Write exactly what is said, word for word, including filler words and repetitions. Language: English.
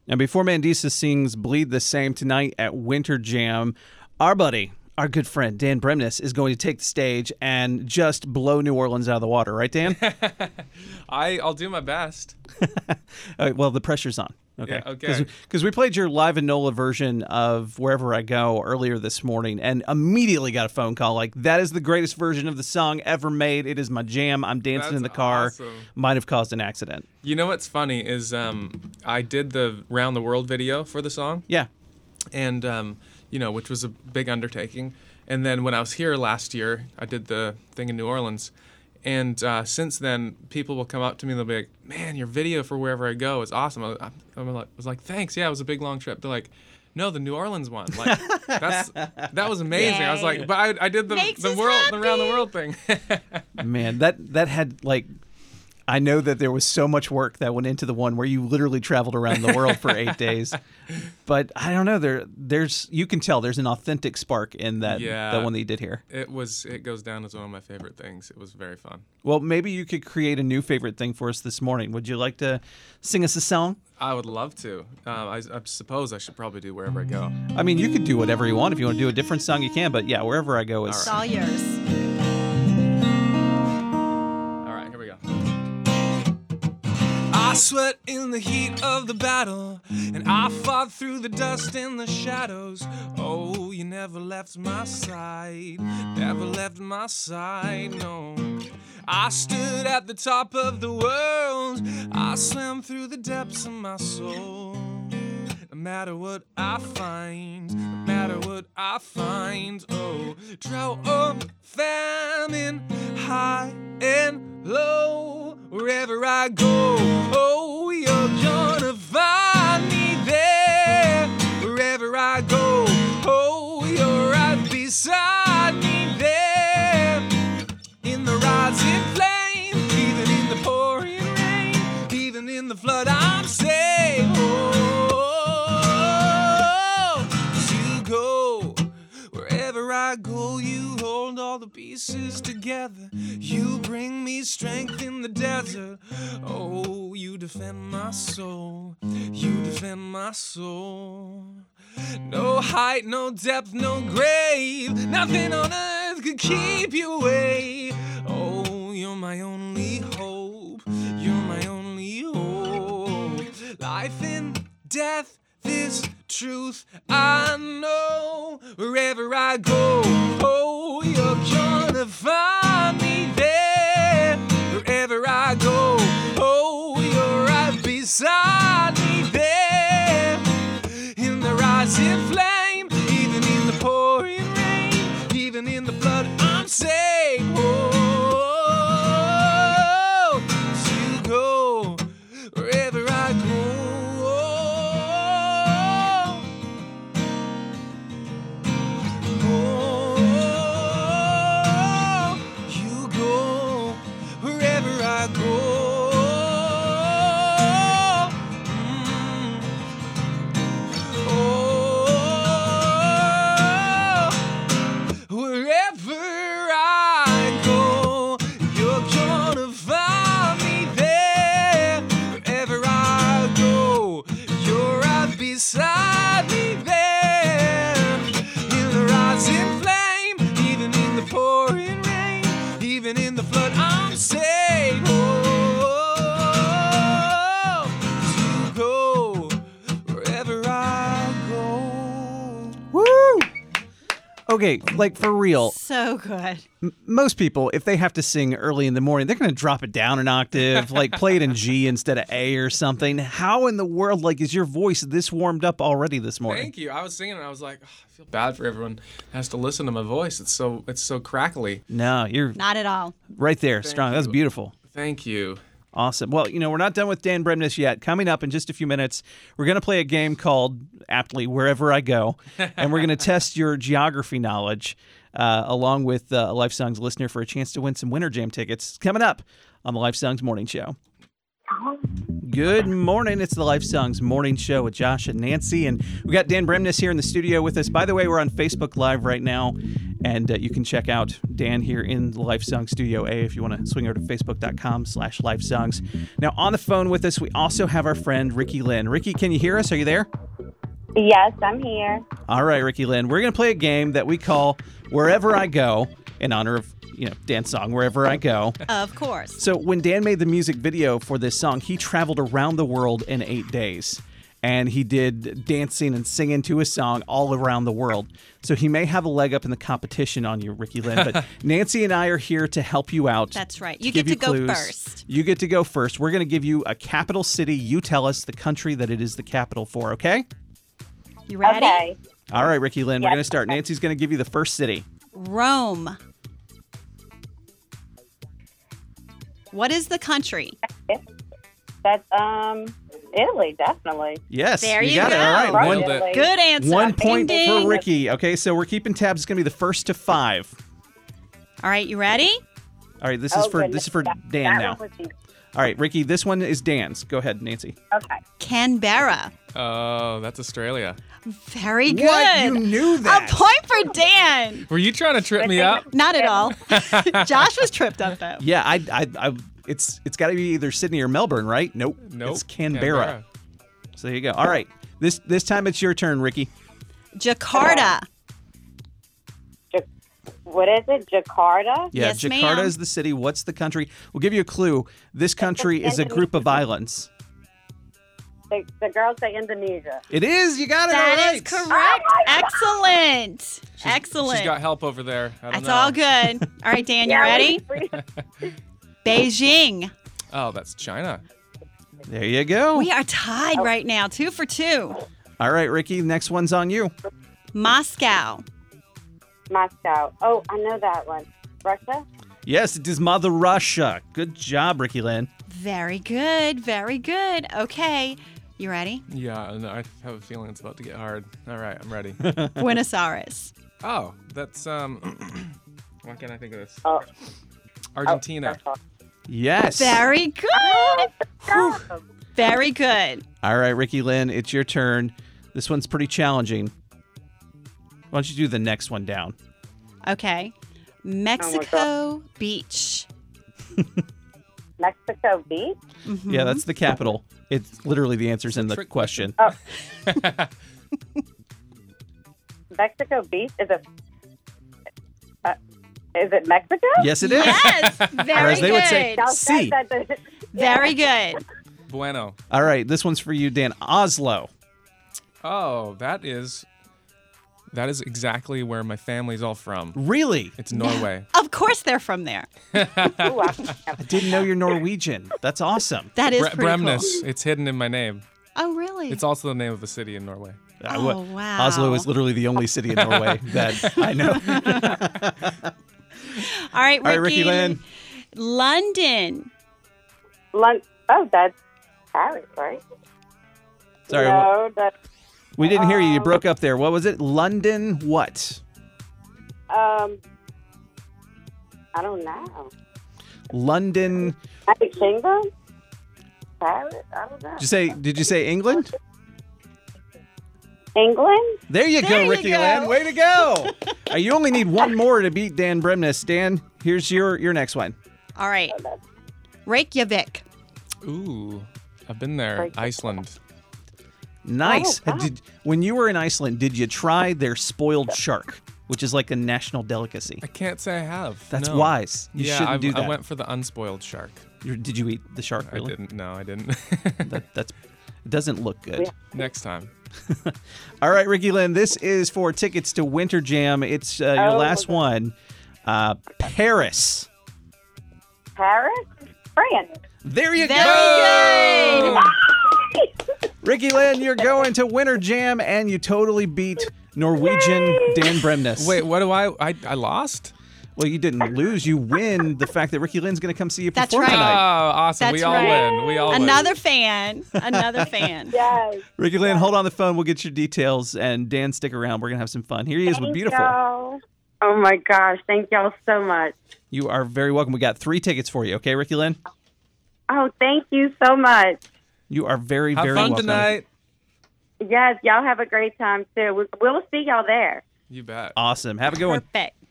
And before Mandisa sings Bleed the Same tonight at Winter Jam, our buddy, our good friend, Dan Bremnes, is going to take the stage and just blow New Orleans out of the water. Right, Dan? I, I'll do my best. All right, well, the pressure's on. Okay. Yeah, okay. Because we played your live and NOLA version of Wherever I Go earlier this morning and immediately got a phone call like, that is the greatest version of the song ever made. It is my jam. I'm dancing That's in the car. awesome. Might have caused an accident. You know what's funny is um, I did the Round the World video for the song. Yeah. And, um, you know, which was a big undertaking. And then when I was here last year, I did the thing in New Orleans. And uh, since then, people will come up to me and they'll be like, man, your video for Wherever I Go is awesome. I, I, I was like, thanks. Yeah, it was a big, long trip. They're like, no, the New Orleans one. Like, that's that was amazing. Yay. I was like, but I, I did the, Makes the us world, happy. the Round the World thing. Man, that, that had, like... I know that there was so much work that went into the one where you literally traveled around the world for eight days. But I don't know. There, there's you can tell there's an authentic spark in that Yeah. that one that you did here. It was. It goes down as one of my favorite things. It was very fun. Well, maybe you could create a new favorite thing for us this morning. Would you like to sing us a song? I would love to. Uh, I, I suppose I should probably do Wherever I Go. I mean, you could do whatever you want. If you want to do a different song, you can. But yeah, Wherever I Go is. It's all yours. All right, here we go. I sweat in the heat of the battle, and I fought through the dust and the shadows. Oh, you never left my side, never left my side, no. I stood at the top of the world, I swam through the depths of my soul. No matter what I find, no matter what I find, oh, drought or famine, high and low, wherever I go, oh, you're gonna find me there. Wherever I go, oh, you're right beside me there. In the rising flame, even in the pouring rain, even in the flood, I'm safe. Oh, as you go, wherever I go, you hold all the pieces together. You bring me strength in the desert. Oh, you defend my soul. You defend my soul. No height, no depth, no grave. Nothing on earth could keep you away. Oh, you're my only hope. You're my only hope. Life and death, this truth I know. Wherever I go, oh, you're gonna find me there. Wherever I go, oh, you're right beside me there. In the rising flame, even in the pouring rain, even in the flood, I'm safe. Oh, as you go, wherever I go. Beside me there, in the rising flame, even in the pouring rain, even in the flood, I'm safe. Oh, to go wherever I go. Woo! Okay, like for real. So good. M- most people, if they have to sing early in the morning, they're going to drop it down an octave, like play it in G instead of A or something. How in the world, like, is your voice this warmed up already this morning? Thank you. I was singing and I was like, oh, I feel bad for everyone who has to listen to my voice. It's so it's so crackly. No, you're Not at all. right there, Thank strong. you. That's beautiful. Thank you. Awesome. Well, you know, we're not done with Dan Bremnes yet. Coming up in just a few minutes, we're going to play a game called, aptly, Wherever I Go, and we're going to test your geography knowledge uh, along with uh, a Life Songs listener for a chance to win some Winter Jam tickets coming up on the Life Songs Morning Show. Good morning. It's the Life Songs Morning Show with Josh and Nancy. And we got Dan Bremnes here in the studio with us. By the way, we're on Facebook Live right now. And uh, you can check out Dan here in the Life Songs Studio A if you want to swing over to facebook.com slash Life Songs. Now, on the phone with us, we also have our friend Ricky Lynn. Ricky, can you hear us? Are you there? Yes, I'm here. All right, Ricky Lynn. We're going to play a game that we call Wherever I Go, in honor of, you know, Dan's song, Wherever I Go. Of course. So when Dan made the music video for this song, he traveled around the world in eight days. And he did dancing and singing to his song all around the world. So he may have a leg up in the competition on you, Ricky Lynn. But Nancy and I are here to help you out. That's right. You give get to you go clues. first. You get to go first. We're going to give you a capital city. You tell us the country that it is the capital for, okay? You ready? Okay. All right, Ricky Lynn, we're Yes. going to start. Nancy's going to give you the first city. Rome. What is the country? That's um Italy, definitely. Yes, There you you got it. go. All right, Right, one, Italy. Good answer. one Ding, point ding. for Ricky. Okay, so we're keeping tabs. It's going to be the first to five. All right, you ready? All right, this is Oh, for goodness. this is for That- Dan that now. one was easy. All right, Ricky, this one is Dan's. Go ahead, Nancy. Okay. Canberra. Oh, that's Australia. Very good. What? You knew that? A point for Dan. Were you trying to trip me up? Not at all. Josh was tripped up though. Yeah, I, I, I it's it's got to be either Sydney or Melbourne, right? Nope. Nope. It's Canberra. So there you go. All right, this this time it's your turn, Ricky. Jakarta. Ja- what is it? Jakarta? Yeah, Yes, Jakarta ma'am. is the city. What's the country? We'll give you a clue. This country is a group of islands. The, the girls say Indonesia. It is. You got it. That all is right. correct. Excellent. She's- Excellent. She's got help over there. I don't That's know. all good. All right, Dan, you Yeah, ready? we- we- Beijing. Oh, that's China. There you go. We are tied right now, two for two. All right, Ricky. Next one's on you. Moscow. Moscow. Oh, I know that one. Russia? Yes, it is Mother Russia. Good job, Ricky Lynn. Very good. Very good. Okay. You ready? Yeah, no, I have a feeling it's about to get hard. All right, I'm ready. Buenos Aires. Oh, that's um. Why can't I think of this? Oh, Argentina. that's all. Yes. Very good. Awesome. Very good. All right, Ricky Lynn, it's your turn. This one's pretty challenging. Why don't you do the next one down? Okay. Mexico Beach. Mexico Beach? Mhm. Yeah, that's the capital. It's literally the answers in the trick question. Mexico Beach is a. Uh, is it Mexico? Yes, it is. Yes. Or Very as they would say, good. Y'all said C. that the- Very good. Bueno. All right, this one's for you, Dan. Oslo. Oh, that is. That is exactly where my family's all from. Really? It's Norway. Of course they're from there. Ooh, I- I didn't know you're Norwegian. That's awesome. That is Bre- pretty Bremnes. cool. It's hidden in my name. Oh, really? It's also the name of a city in Norway. I Oh, would- wow. Oslo is literally the only city in Norway that I know. All right, Ricky. All right, Ricky Lynn. London. Lon- oh, that's Paris, right? Sorry, No, that's we didn't hear you. You broke up there. What was it? London what? um. I don't know. London. United Kingdom? Paris? I don't know. Did you say? Did you say England? England? There you There go, you Ricky go. Lynn. Way to go! Uh, you only need one more to beat Dan Bremnes. Dan, here's your your next one. All right. Reykjavik. Ooh, I've been there. Right. Iceland. Nice. Oh, Uh, wow. Did when you were in Iceland, did you try their spoiled shark, which is like a national delicacy? I can't say I have. That's no. wise. You yeah, shouldn't I, do that. I went for the unspoiled shark. You're- did you eat the shark? Really? I didn't. No, I didn't. That, that's it doesn't look good. Yeah. Next time. All right, Ricky Lynn, this is for tickets to Winter Jam. It's uh, your Oh, last okay. one. Uh, Paris. Paris? France? There you Very go. good. Ricky Lynn, you're going to Winter Jam, and you totally beat Norwegian Dan Bremnes. Wait, what do I? I, I lost? Well, you didn't lose. You win the fact that Ricky Lynn's going to come see you That's perform right. Oh, tonight. awesome. That's we all right. win. We all win. Another fan. Another fan. Yes. Ricky Lynn, hold on the phone. We'll get your details. And Dan, stick around. We're going to have some fun. Here he is with Thank Beautiful. y'all. Oh, my gosh. Thank y'all so much. You are very welcome. We got three tickets for you. Okay, Ricky Lynn? Oh, thank you so much. You are very, Have very fun welcome. tonight. Yes, y'all have a great time too. We- We'll see y'all there. You bet. Awesome. Have a good one. Perfect.